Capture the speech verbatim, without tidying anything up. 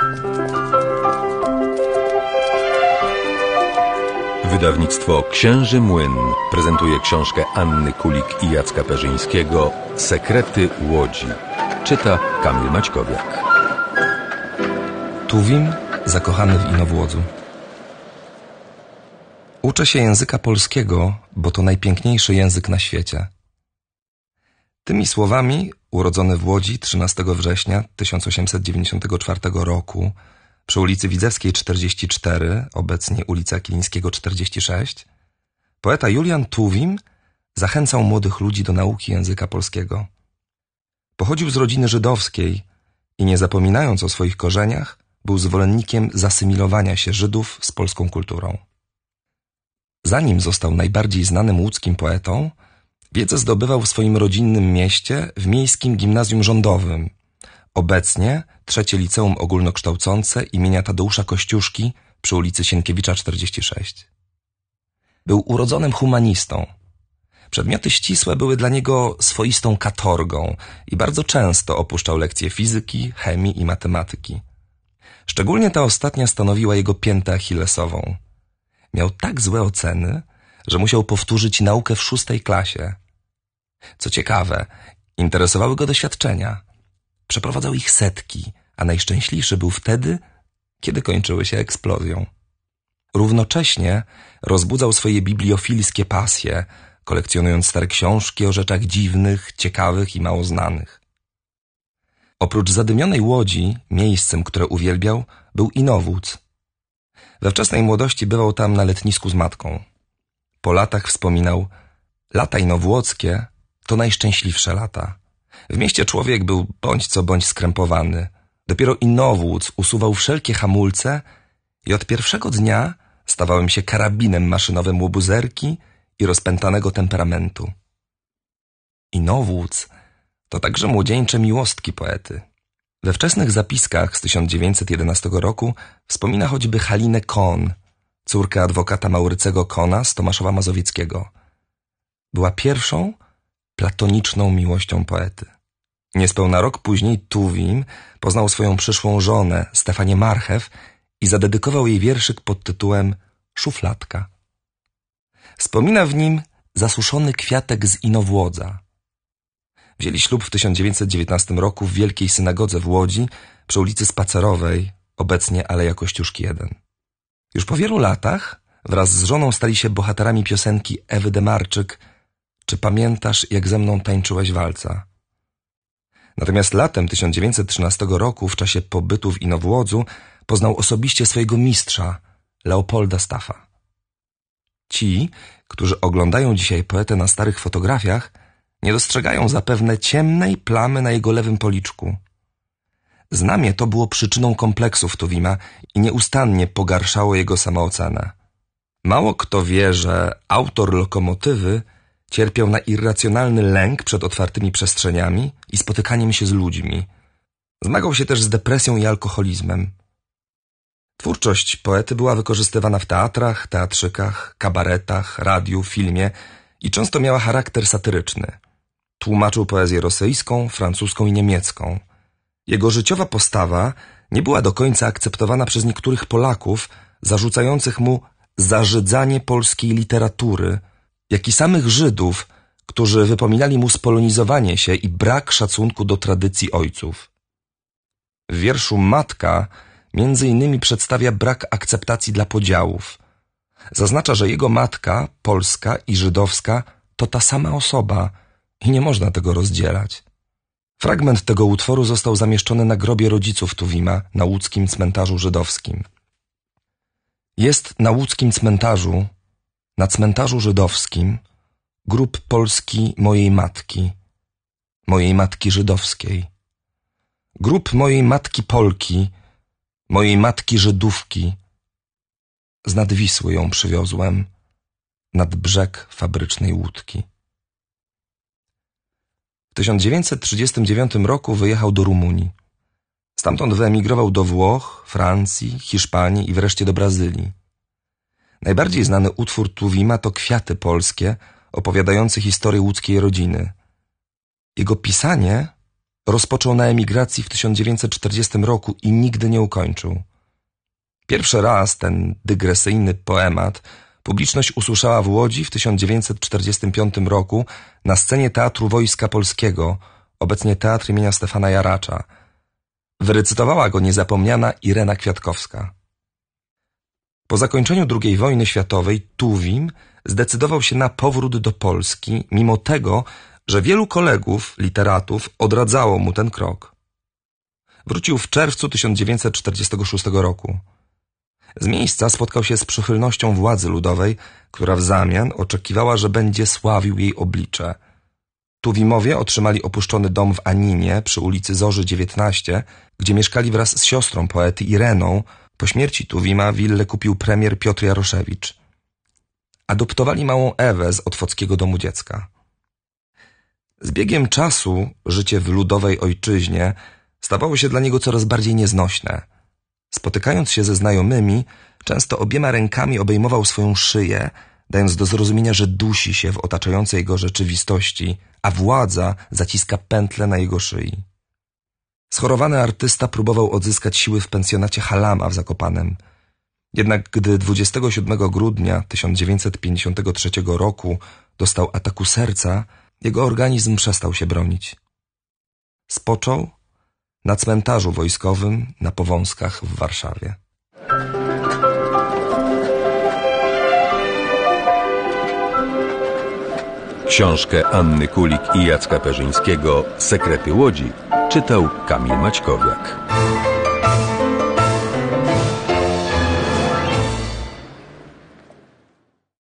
Wydawnictwo Księży Młyn prezentuje książkę Anny Kulik i Jacka Perzyńskiego Sekrety Łodzi. Czyta Kamil Maćkowiak. Tuwim, zakochany w Inowłodzu. Uczę się języka polskiego, bo to najpiękniejszy język na świecie. Tymi słowami, urodzony w Łodzi trzynastego września tysiąc osiemset dziewięćdziesiątego czwartego roku przy ulicy Widzewskiej czterdzieści cztery, obecnie ulica Kilińskiego czterdzieści sześć, poeta Julian Tuwim zachęcał młodych ludzi do nauki języka polskiego. Pochodził z rodziny żydowskiej i nie zapominając o swoich korzeniach, był zwolennikiem zasymilowania się Żydów z polską kulturą. Zanim został najbardziej znanym łódzkim poetą, wiedzę zdobywał w swoim rodzinnym mieście w miejskim gimnazjum rządowym, obecnie trzecie liceum ogólnokształcące imienia Tadeusza Kościuszki przy ulicy Sienkiewicza czterdzieści sześć. Był urodzonym humanistą. Przedmioty ścisłe były dla niego swoistą katorgą i bardzo często opuszczał lekcje fizyki, chemii i matematyki. Szczególnie ta ostatnia stanowiła jego piętę achillesową. Miał tak złe oceny, że musiał powtórzyć naukę w szóstej klasie. Co ciekawe, interesowały go doświadczenia. Przeprowadzał ich setki, a najszczęśliwszy był wtedy, kiedy kończyły się eksplozją. Równocześnie rozbudzał swoje bibliofilskie pasje, kolekcjonując stare książki o rzeczach dziwnych, ciekawych i mało znanych. Oprócz zadymionej Łodzi, miejscem, które uwielbiał, był Inowłódz. We wczesnej młodości bywał tam na letnisku z matką. Po latach wspominał: lata inowłockie to najszczęśliwsze lata. W mieście człowiek był bądź co bądź skrępowany. Dopiero Inowłódz usuwał wszelkie hamulce i od pierwszego dnia stawałem się karabinem maszynowym łobuzerki i rozpętanego temperamentu. Inowłódz to także młodzieńcze miłostki poety. We wczesnych zapiskach z tysiąc dziewięćset jedenastego roku wspomina choćby Halinę Kohn, córkę adwokata Maurycego Kohna z Tomaszowa Mazowieckiego. Była pierwszą platoniczną miłością poety. Niespełna rok później Tuwim poznał swoją przyszłą żonę, Stefanię Marchew, i zadedykował jej wierszyk pod tytułem Szufladka. Wspomina w nim zasuszony kwiatek z Inowłodza. Wzięli ślub w tysiąc dziewięćset dziewiętnastym roku w Wielkiej Synagodze w Łodzi przy ulicy Spacerowej, obecnie Aleja Kościuszki jeden. Już po wielu latach wraz z żoną stali się bohaterami piosenki Ewy Demarczyk Czy pamiętasz, jak ze mną tańczyłeś walca? Natomiast latem tysiąc dziewięćset trzynastego roku, w czasie pobytu w Inowłodzu, poznał osobiście swojego mistrza, Leopolda Staffa. Ci, którzy oglądają dzisiaj poetę na starych fotografiach, nie dostrzegają zapewne ciemnej plamy na jego lewym policzku. Znamie to było przyczyną kompleksów Tuwima i nieustannie pogarszało jego samoocenę. Mało kto wie, że autor Lokomotywy cierpiał na irracjonalny lęk przed otwartymi przestrzeniami i spotykaniem się z ludźmi. Zmagał się też z depresją i alkoholizmem. Twórczość poety była wykorzystywana w teatrach, teatrzykach, kabaretach, radiu, filmie i często miała charakter satyryczny. Tłumaczył poezję rosyjską, francuską i niemiecką. Jego życiowa postawa nie była do końca akceptowana przez niektórych Polaków, zarzucających mu zażydzanie polskiej literatury, jak i samych Żydów, którzy wypominali mu spolonizowanie się i brak szacunku do tradycji ojców. W wierszu Matka między innymi przedstawia brak akceptacji dla podziałów. Zaznacza, że jego matka, polska i żydowska, to ta sama osoba i nie można tego rozdzielać. Fragment tego utworu został zamieszczony na grobie rodziców Tuwima na łódzkim cmentarzu żydowskim. Jest na łódzkim cmentarzu, na cmentarzu żydowskim, grób polski mojej matki, mojej matki żydowskiej. Grób mojej matki Polki, mojej matki Żydówki. Z nad Wisły ją przywiozłem, nad brzeg fabrycznej łódki. W tysiąc dziewięćset trzydziestym dziewiątym roku wyjechał do Rumunii. Stamtąd wyemigrował do Włoch, Francji, Hiszpanii i wreszcie do Brazylii. Najbardziej znany utwór Tuwima to Kwiaty polskie, opowiadający historię łódzkiej rodziny. Jego pisanie rozpoczął na emigracji w tysiąc dziewięćset czterdziestym roku i nigdy nie ukończył. Pierwszy raz ten dygresyjny poemat publiczność usłyszała w Łodzi w tysiąc dziewięćset czterdziestym piątym roku na scenie Teatru Wojska Polskiego, obecnie Teatr imienia Stefana Jaracza. Wyrecytowała go niezapomniana Irena Kwiatkowska. Po zakończeniu drugiej wojny światowej Tuwim zdecydował się na powrót do Polski, mimo tego, że wielu kolegów, literatów odradzało mu ten krok. Wrócił w czerwcu tysiąc dziewięćset czterdziestego szóstego roku. Z miejsca spotkał się z przychylnością władzy ludowej, która w zamian oczekiwała, że będzie sławił jej oblicze. Tuwimowie otrzymali opuszczony dom w Aninie przy ulicy Zorzy dziewiętnaście, gdzie mieszkali wraz z siostrą poety Ireną. Po śmierci Tuwima willę kupił premier Piotr Jaroszewicz. Adoptowali małą Ewę z Otwockiego Domu Dziecka. Z biegiem czasu życie w ludowej ojczyźnie stawało się dla niego coraz bardziej nieznośne. Spotykając się ze znajomymi, często obiema rękami obejmował swoją szyję, dając do zrozumienia, że dusi się w otaczającej go rzeczywistości, a władza zaciska pętlę na jego szyi. Schorowany artysta próbował odzyskać siły w pensjonacie Halama w Zakopanem. Jednak gdy dwudziestego siódmego grudnia tysiąc dziewięćset pięćdziesiątego trzeciego roku dostał ataku serca, jego organizm przestał się bronić. Spoczął na cmentarzu wojskowym na Powązkach w Warszawie. Książkę Anny Kulik i Jacka Perzyńskiego „Sekrety Łodzi” czytał Kamil Maćkowiak.